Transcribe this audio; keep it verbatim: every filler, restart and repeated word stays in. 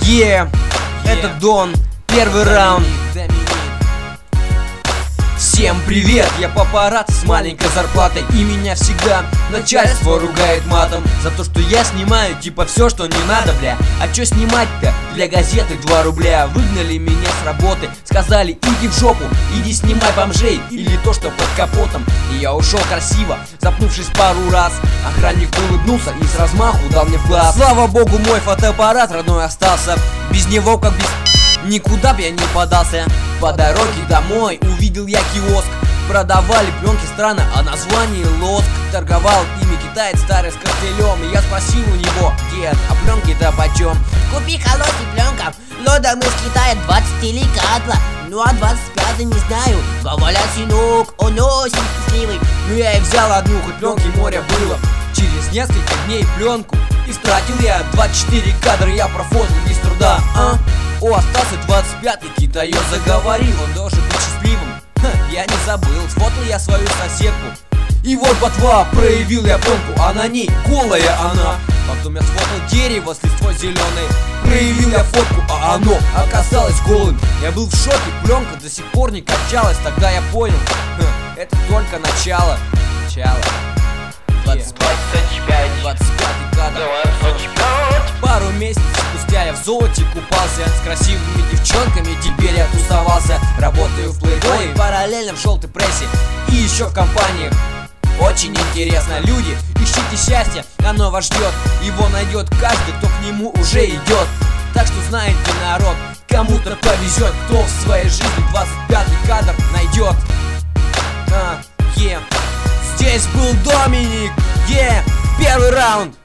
Е, это Дон, первый раунд. Всем привет, я папарацци с маленькой зарплатой, и меня всегда начальство ругает матом за то, что я снимаю типа все, что не надо, бля. А чё снимать-то? Для газеты два рубля. Выгнали меня с работы, сказали: иди в жопу, иди снимай бомжей или то, что под капотом. И я ушел красиво, запнувшись пару раз. Охранник улыбнулся и с размаху дал мне в глаз. Слава богу, мой фотоаппарат родной остался. Без него как без... никуда б я не подался. По дороге домой увидел я киоск. Продавали пленки странно, а название лоск. Торговал ими китаец старый с костылем. И я спросил у него: дед, а пленки-то почем? Купи холости пленка, лодом из Китая двадцать или кадла. Ну а двадцать пятый не знаю, Воваля сынок, он очень счастливый. Ну я и взял одну, хоть пленки море было. Через несколько дней пленку истратил я. Двадцать четыре кадра я профотал без труда, а? О, остался двадцать пятый, китаёз заговорил, он должен быть счастливым. Ха, я не забыл, сфотал я свою соседку. И вот ботва, проявил я пленку, а на ней голая она. Потом я сфотал дерево с листвой зеленой, проявил я фотку, а оно оказалось голым. Я был в шоке, пленка до сих пор не качалась. Тогда я понял, ха, это только начало. Начало. двадцать пять, двадцать пятый кадр. Пару месяцев спустя я в золоте купался, с красивыми девчонками теперь я тусовался. Работаю в Playboy, параллельно в желтой прессе и еще в компаниях. Очень интересно, люди, ищите счастье, оно вас ждет. Его найдет каждый, кто к нему уже идет. Так что знаете, народ, кому-то повезет, кто в своей жизни двадцать пятый кадр найдет. А, е. Здесь был Доминик, е, первый раунд.